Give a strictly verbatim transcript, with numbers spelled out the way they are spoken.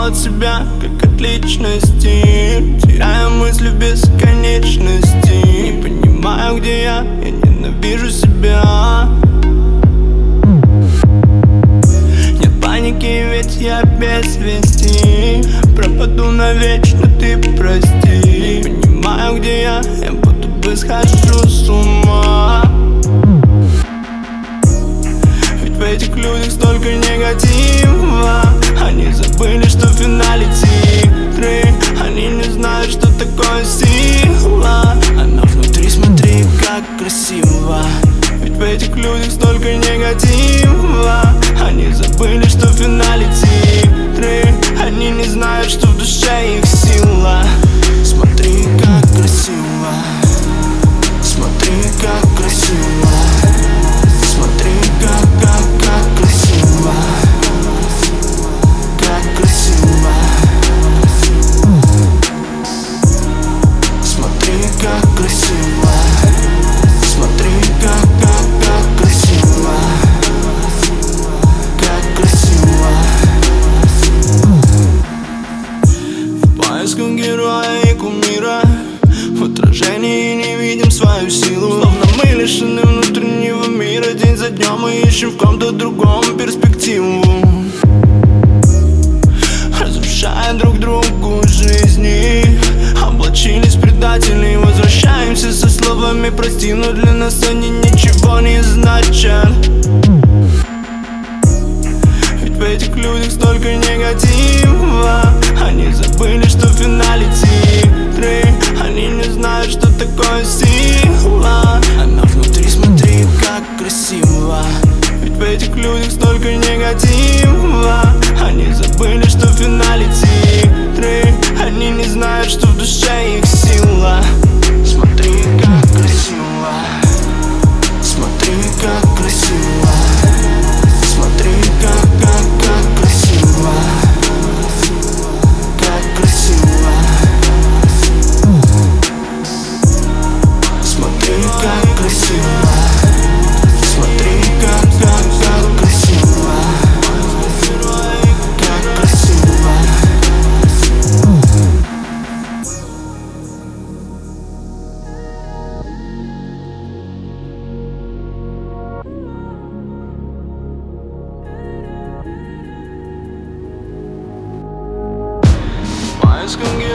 от себя, как от личности. Теряю мысли в бесконечности. Не понимаю, где я, я ненавижу себя. Нет паники, ведь я без вести. Пропаду навечно, ты прости. Не понимаю, где я, я будто бы схожу с ума. Ведь в этих людях столько негатива. Они забыли, что в финале тигры. Они не знают, что такое сила. Она внутри, смотри, как красиво. Ведь в этих людях столько негатива. Они забыли, что в финале тигры. Они не знают, что в душе их сила. Смотри, как красиво. Смотри, как красиво. Смотри, как, как, как красиво. Как красиво. Смотри, как красиво. Смотри, как, как, как красиво. Как красиво. В поисках героя и кумира. В отражении не видим свою силу. Словно мы лишены внутреннего мира. День за днем мы ищем в ком-то другом перспективу, разрушая друг другу жизни. Облачились предатели, возвращаемся со словами прости, но для нас они ничего не значат. Ведь в этих людях столько негатива. Они забыли, что в финале тигры. Они не знают, что такое сила. Она внутри, смотри, как красиво. Ведь в этих людях столько негатива. Они забыли, что в финале тигры. Они не знают, что в душе их сила. Смотри, как красиво. Смотри, как красиво. Смотри, как, как, как красиво. Как красиво. Смотри, как красиво. Смотри, как, как, как красиво. Как красиво. В поисках